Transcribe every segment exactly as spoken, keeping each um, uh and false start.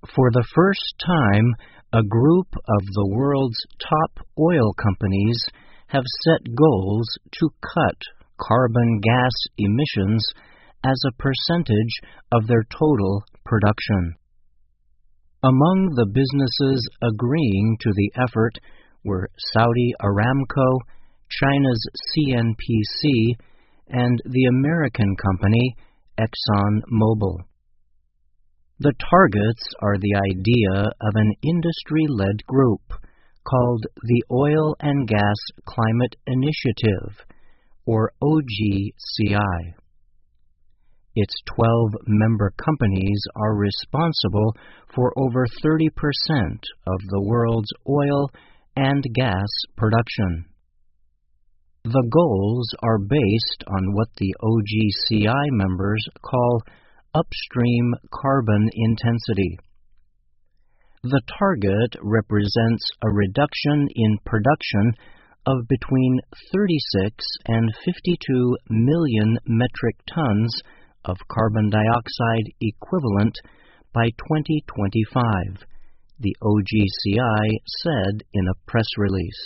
For the first time, a group of the world's top oil companies have set goals to cut carbon gas emissions as a percentage of their total production. Among the businesses agreeing to the effort were Saudi Aramco, China's C N P C, and the American company ExxonMobil. The targets are the idea of an industry-led group called the Oil and Gas Climate Initiative, or O G C I. Its twelve member companies are responsible for over thirty percent of the world's oil and gas production. The goals are based on what the O G C I members call upstream carbon intensity. The target represents a reduction in production of between thirty-six and fifty-two million metric tons of carbon dioxide equivalent by twenty twenty-five, the O G C I said in a press release.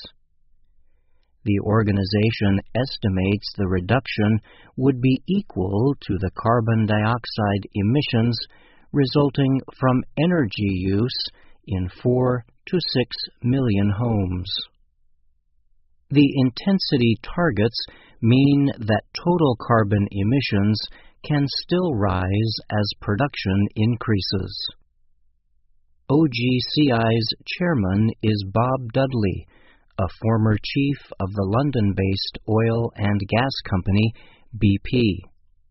The organization estimates the reduction would be equal to the carbon dioxide emissions resulting from energy use in four to six million homes. The intensity targets mean that total carbon emissions can still rise as production increases. O G C I's chairman is Bob Dudley, a former chief of the London-based oil and gas company B P.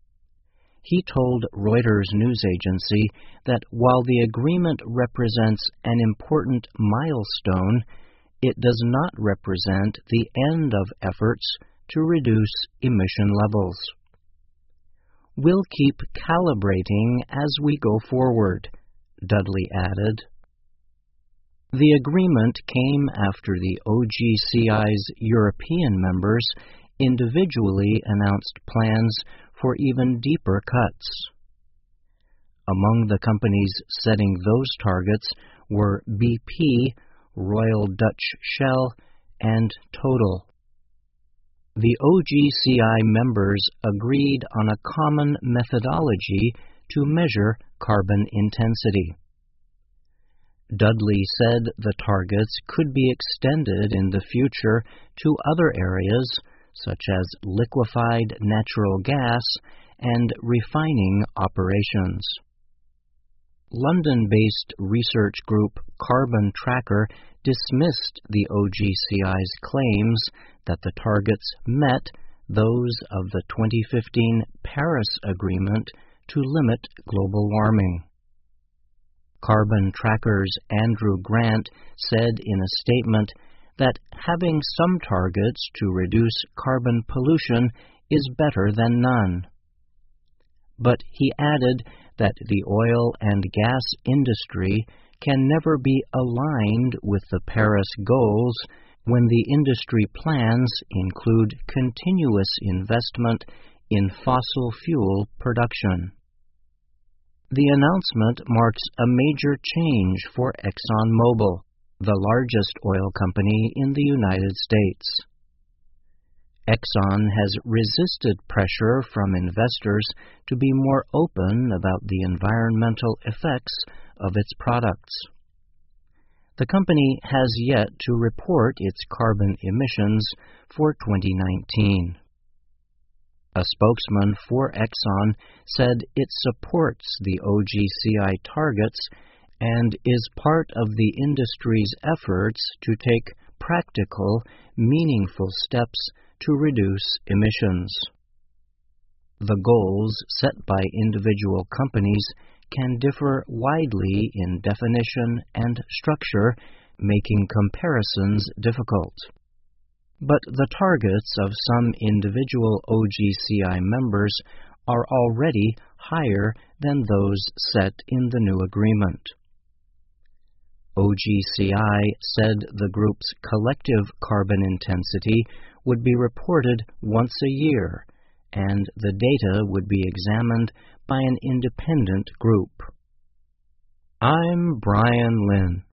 He told Reuters news agency that while the agreement represents an important milestone, it does not represent the end of efforts to reduce emission levels. We'll keep calibrating as we go forward, Dudley added. The agreement came after the O G C I's European members individually announced plans for even deeper cuts. Among the companies setting those targets were B P, Royal Dutch Shell, and Total. The O G C I members agreed on a common methodology to measure carbon intensity. Dudley said the targets could be extended in the future to other areas such as liquefied natural gas and refining operations. London-based research group Carbon Tracker dismissed the O G C I's claims that the targets met those of the twenty fifteen Paris Agreement to limit global warming. Carbon Tracker's Andrew Grant said in a statement that having some targets to reduce carbon pollution is better than none. But he added that the oil and gas industry can never be aligned with the Paris goals when the industry plans include continuous investment in fossil fuel production. The announcement marks a major change for ExxonMobil, the largest oil company in the United States. Exxon has resisted pressure from investors to be more open about the environmental effects of its products. The company has yet to report its carbon emissions for twenty nineteen. A spokesman for Exxon said it supports the O G C I targets and is part of the industry's efforts to take practical, meaningful steps to reduce emissions. The goals set by individual companies can differ widely in definition and structure, making comparisons difficult. But the targets of some individual O G C I members are already higher than those set in the new agreement. O G C I said the group's collective carbon intensity would be reported once a year, and the data would be examined by an independent group. I'm Brian Lynn.